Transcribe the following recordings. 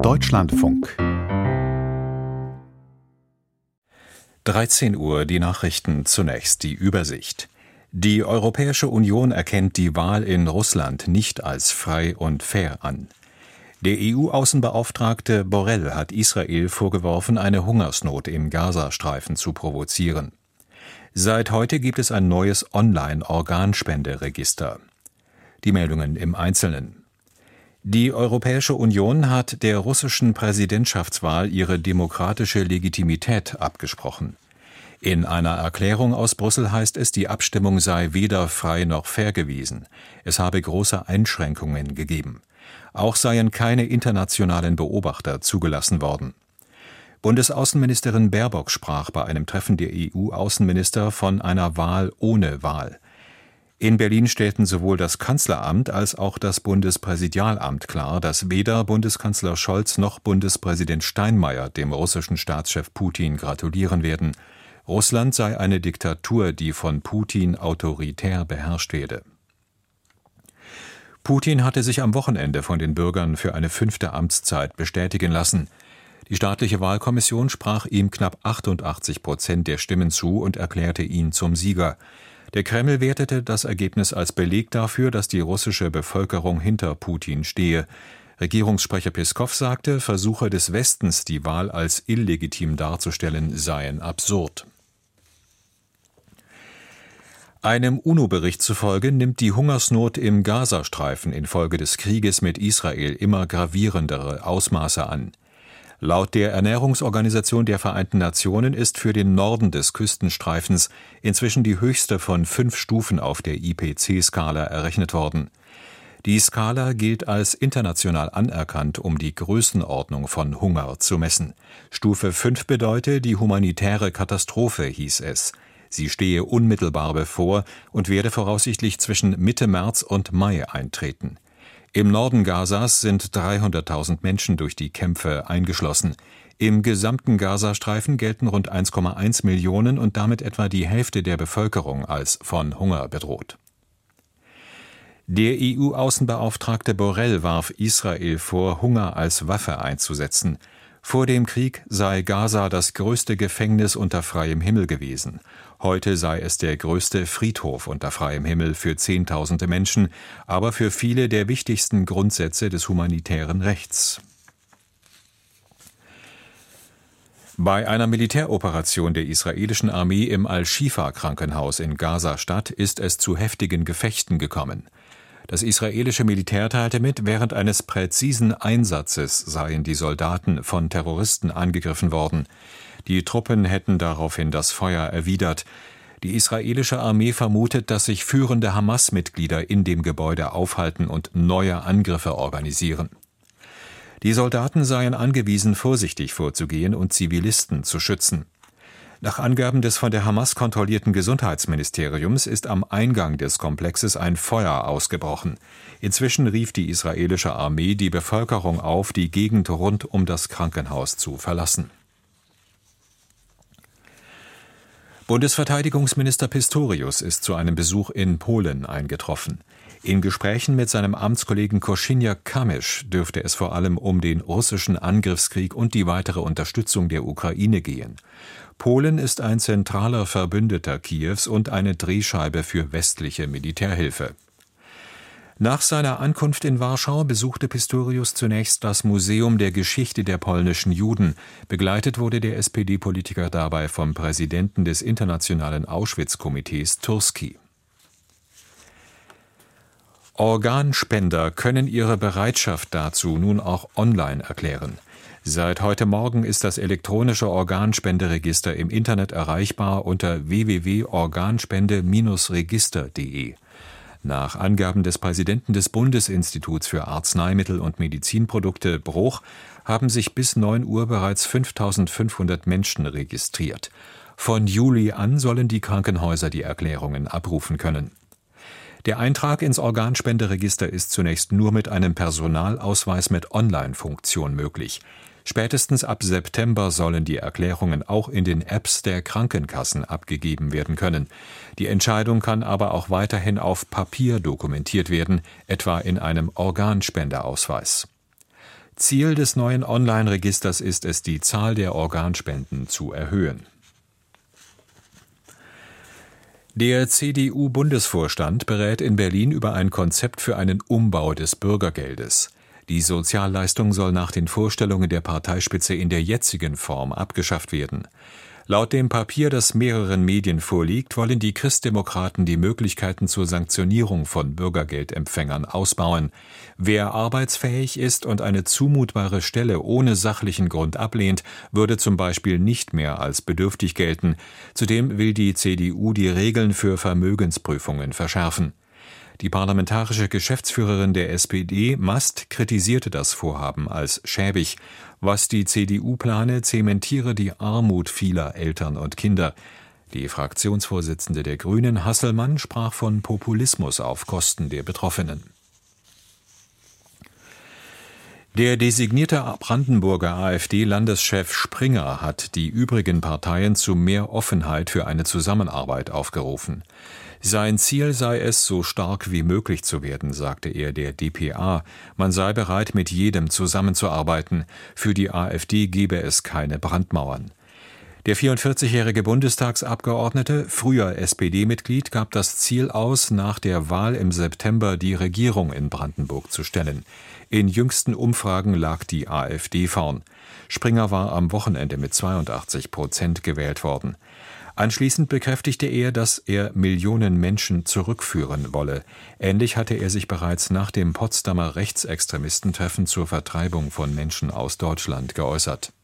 Deutschlandfunk 13 Uhr, die Nachrichten zunächst, die Übersicht. Die Europäische Union erkennt die Wahl in Russland nicht als frei und fair an. Der EU-Außenbeauftragte Borrell hat Israel vorgeworfen, eine Hungersnot im Gazastreifen zu provozieren. Seit heute gibt es ein neues Online-Organspenderegister. Die Meldungen im Einzelnen. Die Europäische Union hat der russischen Präsidentschaftswahl ihre demokratische Legitimität abgesprochen. In einer Erklärung aus Brüssel heißt es, die Abstimmung sei weder frei noch fair gewesen. Es habe große Einschränkungen gegeben. Auch seien keine internationalen Beobachter zugelassen worden. Bundesaußenministerin Baerbock sprach bei einem Treffen der EU-Außenminister von einer Wahl ohne Wahl. In Berlin stellten sowohl das Kanzleramt als auch das Bundespräsidialamt klar, dass weder Bundeskanzler Scholz noch Bundespräsident Steinmeier dem russischen Staatschef Putin gratulieren werden. Russland sei eine Diktatur, die von Putin autoritär beherrscht werde. Putin hatte sich am Wochenende von den Bürgern für eine 5. Amtszeit bestätigen lassen. Die staatliche Wahlkommission sprach ihm knapp 88% der Stimmen zu und erklärte ihn zum Sieger. Der Kreml wertete das Ergebnis als Beleg dafür, dass die russische Bevölkerung hinter Putin stehe. Regierungssprecher Peskow sagte, Versuche des Westens, die Wahl als illegitim darzustellen, seien absurd. Einem UNO-Bericht zufolge nimmt die Hungersnot im Gazastreifen infolge des Krieges mit Israel immer gravierendere Ausmaße an. Laut der Ernährungsorganisation der Vereinten Nationen ist für den Norden des Küstenstreifens inzwischen die höchste von 5 Stufen auf der IPC-Skala errechnet worden. Die Skala gilt als international anerkannt, um die Größenordnung von Hunger zu messen. Stufe 5 bedeute die humanitäre Katastrophe, hieß es. Sie stehe unmittelbar bevor und werde voraussichtlich zwischen Mitte März und Mai eintreten. Im Norden Gazas sind 300.000 Menschen durch die Kämpfe eingeschlossen. Im gesamten Gazastreifen gelten rund 1,1 Millionen und damit etwa die Hälfte der Bevölkerung als von Hunger bedroht. Der EU-Außenbeauftragte Borrell warf Israel vor, Hunger als Waffe einzusetzen. Vor dem Krieg sei Gaza das größte Gefängnis unter freiem Himmel gewesen. Heute sei es der größte Friedhof unter freiem Himmel für Zehntausende Menschen, aber für viele der wichtigsten Grundsätze des humanitären Rechts. Bei einer Militäroperation der israelischen Armee im Al-Shifa-Krankenhaus in Gaza-Stadt ist es zu heftigen Gefechten gekommen. Das israelische Militär teilte mit, während eines präzisen Einsatzes seien die Soldaten von Terroristen angegriffen worden. Die Truppen hätten daraufhin das Feuer erwidert. Die israelische Armee vermutet, dass sich führende Hamas-Mitglieder in dem Gebäude aufhalten und neue Angriffe organisieren. Die Soldaten seien angewiesen, vorsichtig vorzugehen und Zivilisten zu schützen. Nach Angaben des von der Hamas kontrollierten Gesundheitsministeriums ist am Eingang des Komplexes ein Feuer ausgebrochen. Inzwischen rief die israelische Armee die Bevölkerung auf, die Gegend rund um das Krankenhaus zu verlassen. Bundesverteidigungsminister Pistorius ist zu einem Besuch in Polen eingetroffen. In Gesprächen mit seinem Amtskollegen Kosiniak-Kamysz dürfte es vor allem um den russischen Angriffskrieg und die weitere Unterstützung der Ukraine gehen. Polen ist ein zentraler Verbündeter Kiews und eine Drehscheibe für westliche Militärhilfe. Nach seiner Ankunft in Warschau besuchte Pistorius zunächst das Museum der Geschichte der polnischen Juden. Begleitet wurde der SPD-Politiker dabei vom Präsidenten des Internationalen Auschwitz-Komitees Turski. Organspender können ihre Bereitschaft dazu nun auch online erklären. Seit heute Morgen ist das elektronische Organspenderegister im Internet erreichbar unter www.organspende-register.de. Nach Angaben des Präsidenten des Bundesinstituts für Arzneimittel und Medizinprodukte Bruch haben sich bis 9 Uhr bereits 5.500 Menschen registriert. Von Juli an sollen die Krankenhäuser die Erklärungen abrufen können. Der Eintrag ins Organspenderegister ist zunächst nur mit einem Personalausweis mit Online-Funktion möglich. Spätestens ab September sollen die Erklärungen auch in den Apps der Krankenkassen abgegeben werden können. Die Entscheidung kann aber auch weiterhin auf Papier dokumentiert werden, etwa in einem Organspenderausweis. Ziel des neuen Online-Registers ist es, die Zahl der Organspenden zu erhöhen. Der CDU-Bundesvorstand berät in Berlin über ein Konzept für einen Umbau des Bürgergeldes. Die Sozialleistung soll nach den Vorstellungen der Parteispitze in der jetzigen Form abgeschafft werden. Laut dem Papier, das mehreren Medien vorliegt, wollen die Christdemokraten die Möglichkeiten zur Sanktionierung von Bürgergeldempfängern ausbauen. Wer arbeitsfähig ist und eine zumutbare Stelle ohne sachlichen Grund ablehnt, würde zum Beispiel nicht mehr als bedürftig gelten. Zudem will die CDU die Regeln für Vermögensprüfungen verschärfen. Die parlamentarische Geschäftsführerin der SPD, Mast, kritisierte das Vorhaben als schäbig. Was die CDU plane, zementiere die Armut vieler Eltern und Kinder. Die Fraktionsvorsitzende der Grünen, Hasselmann, sprach von Populismus auf Kosten der Betroffenen. Der designierte Brandenburger AfD-Landeschef Springer hat die übrigen Parteien zu mehr Offenheit für eine Zusammenarbeit aufgerufen. Sein Ziel sei es, so stark wie möglich zu werden, sagte er der dpa. Man sei bereit, mit jedem zusammenzuarbeiten. Für die AfD gebe es keine Brandmauern. Der 44-jährige Bundestagsabgeordnete, früher SPD-Mitglied, gab das Ziel aus, nach der Wahl im September die Regierung in Brandenburg zu stellen. In jüngsten Umfragen lag die AfD vorn. Springer war am Wochenende mit 82% gewählt worden. Anschließend bekräftigte er, dass er Millionen Menschen zurückführen wolle. Ähnlich hatte er sich bereits nach dem Potsdamer Rechtsextremistentreffen zur Vertreibung von Menschen aus Deutschland geäußert.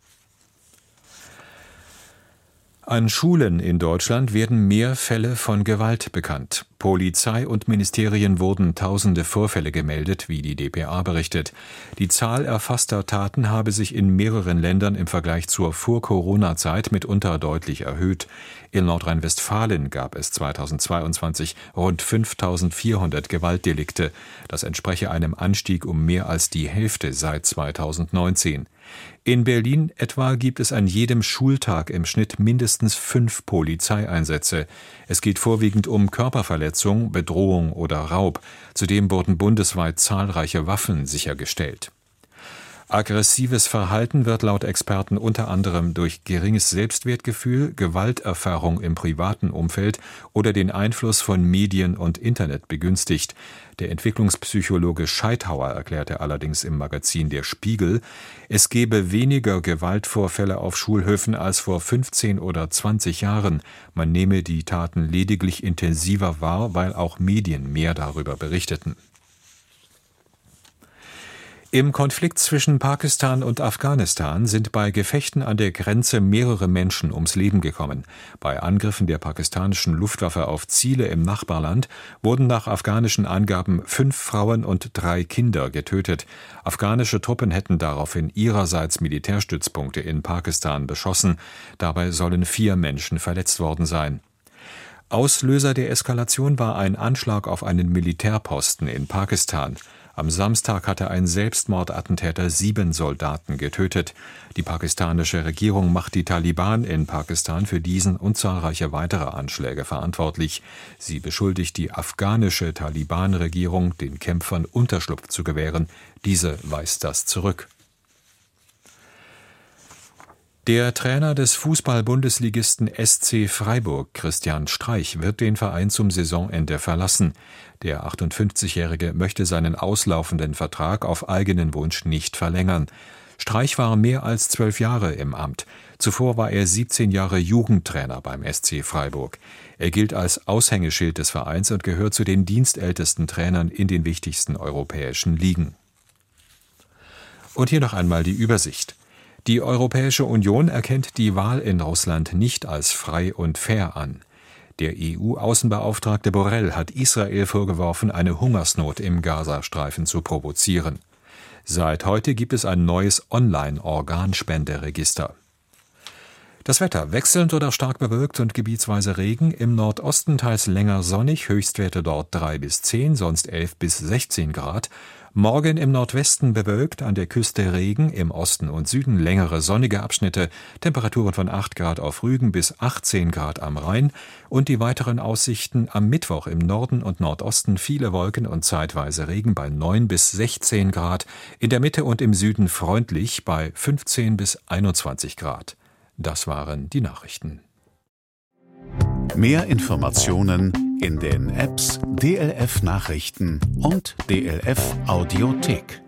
An Schulen in Deutschland werden mehr Fälle von Gewalt bekannt. Polizei und Ministerien wurden tausende Vorfälle gemeldet, wie die dpa berichtet. Die Zahl erfasster Taten habe sich in mehreren Ländern im Vergleich zur Vor-Corona-Zeit mitunter deutlich erhöht. In Nordrhein-Westfalen gab es 2022 rund 5.400 Gewaltdelikte. Das entspreche einem Anstieg um mehr als die Hälfte seit 2019. In Berlin etwa gibt es an jedem Schultag im Schnitt mindestens 5 Polizeieinsätze. Es geht vorwiegend um Körperverletzung, Bedrohung oder Raub. Zudem wurden bundesweit zahlreiche Waffen sichergestellt. Aggressives Verhalten wird laut Experten unter anderem durch geringes Selbstwertgefühl, Gewalterfahrung im privaten Umfeld oder den Einfluss von Medien und Internet begünstigt. Der Entwicklungspsychologe Scheithauer erklärte allerdings im Magazin Der Spiegel, es gebe weniger Gewaltvorfälle auf Schulhöfen als vor 15 oder 20 Jahren. Man nehme die Taten lediglich intensiver wahr, weil auch Medien mehr darüber berichteten. Im Konflikt zwischen Pakistan und Afghanistan sind bei Gefechten an der Grenze mehrere Menschen ums Leben gekommen. Bei Angriffen der pakistanischen Luftwaffe auf Ziele im Nachbarland wurden nach afghanischen Angaben 5 Frauen und 3 Kinder getötet. Afghanische Truppen hätten daraufhin ihrerseits Militärstützpunkte in Pakistan beschossen. Dabei sollen 4 Menschen verletzt worden sein. Auslöser der Eskalation war ein Anschlag auf einen Militärposten in Pakistan. Am Samstag hatte ein Selbstmordattentäter 7 Soldaten getötet. Die pakistanische Regierung macht die Taliban in Pakistan für diesen und zahlreiche weitere Anschläge verantwortlich. Sie beschuldigt die afghanische Taliban-Regierung, den Kämpfern Unterschlupf zu gewähren. Diese weist das zurück. Der Trainer des Fußball-Bundesligisten SC Freiburg, Christian Streich, wird den Verein zum Saisonende verlassen. Der 58-Jährige möchte seinen auslaufenden Vertrag auf eigenen Wunsch nicht verlängern. Streich war mehr als 12 Jahre im Amt. Zuvor war er 17 Jahre Jugendtrainer beim SC Freiburg. Er gilt als Aushängeschild des Vereins und gehört zu den dienstältesten Trainern in den wichtigsten europäischen Ligen. Und hier noch einmal die Übersicht. Die Europäische Union erkennt die Wahl in Russland nicht als frei und fair an. Der EU-Außenbeauftragte Borrell hat Israel vorgeworfen, eine Hungersnot im Gazastreifen zu provozieren. Seit heute gibt es ein neues Online-Organspenderegister. Das Wetter: wechselnd oder stark bewölkt und gebietsweise Regen, im Nordosten teils länger sonnig, Höchstwerte dort 3 bis 10, sonst 11 bis 16 Grad. Morgen im Nordwesten bewölkt, an der Küste Regen, im Osten und Süden längere sonnige Abschnitte, Temperaturen von 8 Grad auf Rügen bis 18 Grad am Rhein. Und die weiteren Aussichten: am Mittwoch im Norden und Nordosten viele Wolken und zeitweise Regen bei 9 bis 16 Grad, in der Mitte und im Süden freundlich bei 15 bis 21 Grad. Das waren die Nachrichten. Mehr Informationen in den Apps DLF Nachrichten und DLF Audiothek.